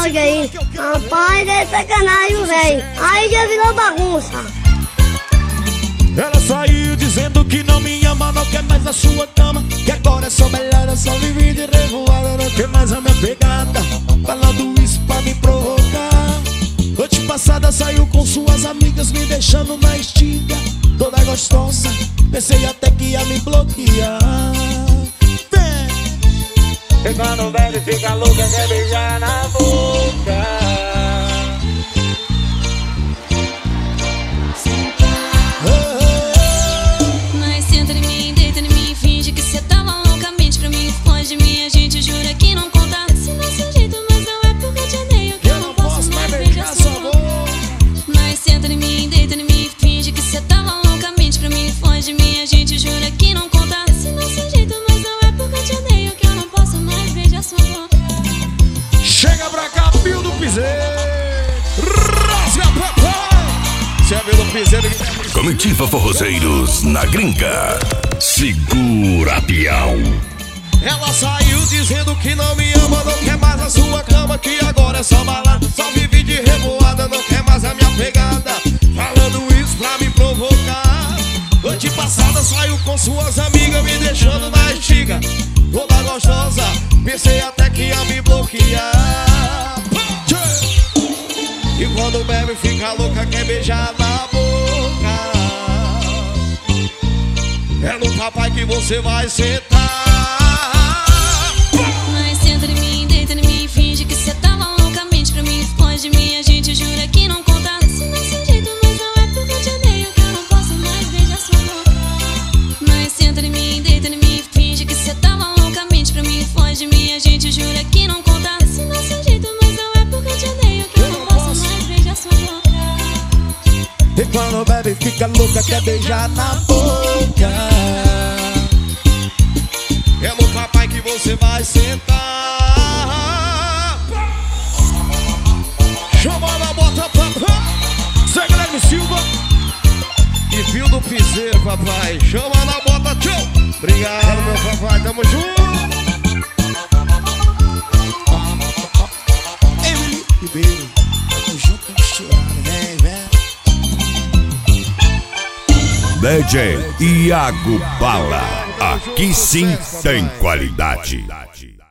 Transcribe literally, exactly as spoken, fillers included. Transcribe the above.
áudio aí. Rapaz, é sacanagem, velho. Aí já virou bagunça. Ela saiu dizendo que não me ama, não quer mais a sua cama, que agora é só melhor, é só viver de revoada, não quer mais a minha pegada, falando isso pra me provocar. Noite passada saiu com suas amigas, me deixando na estiga, toda gostosa, pensei até que ia me bloquear. Vem! E quando bebe fica louca, quer beijar na boca. Chega pra cá, Pio do Piseiro. Rasga papai. Você é Pio do Piseiro. Comitiva Forrozeiros na gringa. Segura, peão. Ela saiu dizendo que não me ama, não quer mais a sua cama, que agora é só balada, só vive de revoada, não quer mais a minha pegada, falando isso pra me provocar. Noite passada saiu com suas amigas, me deixando na estiga, toda gostosa, pensei até que ia me bloquear. E quando bebe fica louca, quer beijar na boca. É no papai que você vai sentar. Mas senta em mim, deita em mim, finge que cê tava loucamente pra mim, foge de mim, a gente jura que não conta. Esse nosso jeito, mas não é porque eu te odeio que eu não posso mais beijar sua boca. Mas senta em mim, deita em mim, finge que cê tava loucamente pra mim, foge de mim, a gente jura que não conta. Esse nosso jeito, mas não é porque eu te odeio que eu não posso mais beijar sua boca. E quando bebe fica louca, quer beijar na boca. É no papai que você vai sentar. Chama na bota, papai. Zé Guilherme Silva e Pio do Piseiro, papai. Chama na bota, tchau. Obrigado, meu papai, tamo junto. Emily Ribeiro, tamo junto, misturado, vem, vem. D J Iago Bala. Aqui sim tem qualidade.